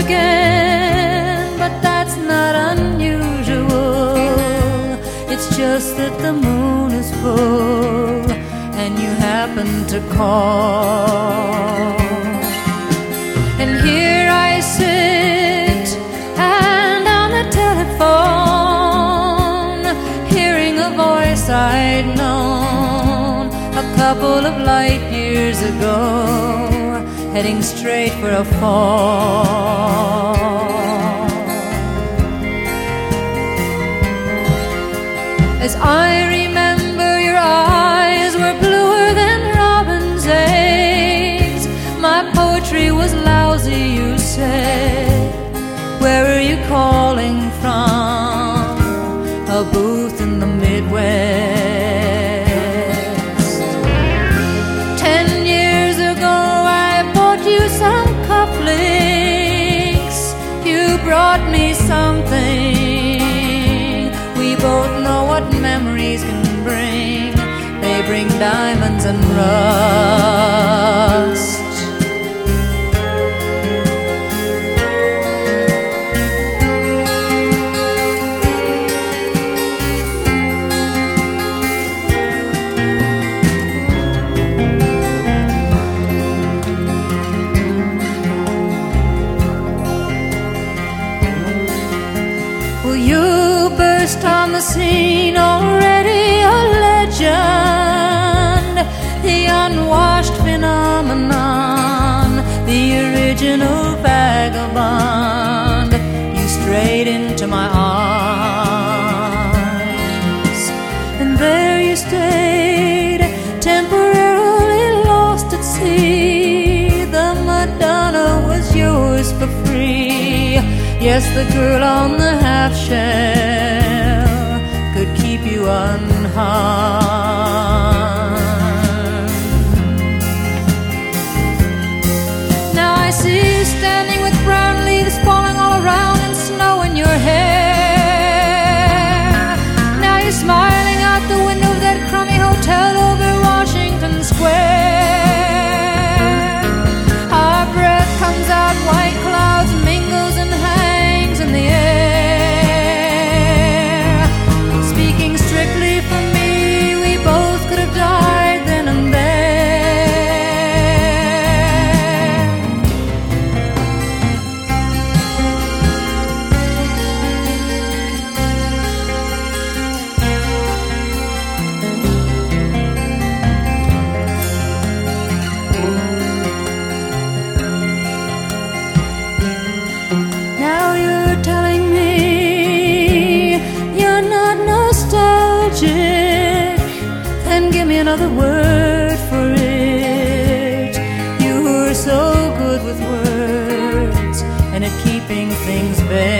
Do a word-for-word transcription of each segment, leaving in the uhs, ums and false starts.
again, but that's not unusual. It's just that the moon is full and you happen to call. And here I sit and on the telephone, hearing a voice I'd known a couple of light years ago, heading straight for a fall. As I remember, your eyes were bluer than robin's eggs. My poetry was lousy, you said. Where are you calling from? A booth in the Midwest. Ten years ago I bought you some cufflinks. You brought me something. We both know what memories can bring. They bring diamonds and rust. On the scene, already a legend, the unwashed phenomenon, the original vagabond. You strayed into my arms, and there you stayed, temporarily lost at sea. The Madonna was yours for free. Yes, the girl on the half shell could keep you unharmed. Now I see you standing with brown leaves falling all around and snow in your hair. Now you're smiling out the window of that crummy hotel over Washington Square. Our breath comes out, white clouds mingles and hangs in the air. Strictly for me, we both could have died then and now you're telling me you're not nostalgic. Then give me another word for it. You were so good with words and at keeping things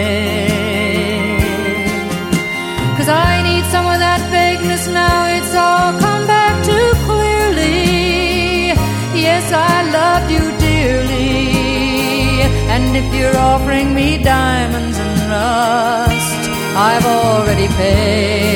vague. 'Cause I need some of that vagueness now. It's all come back too clearly. Yes, I loved you dearly, and if you're offering me diamonds and rust, I've already paid.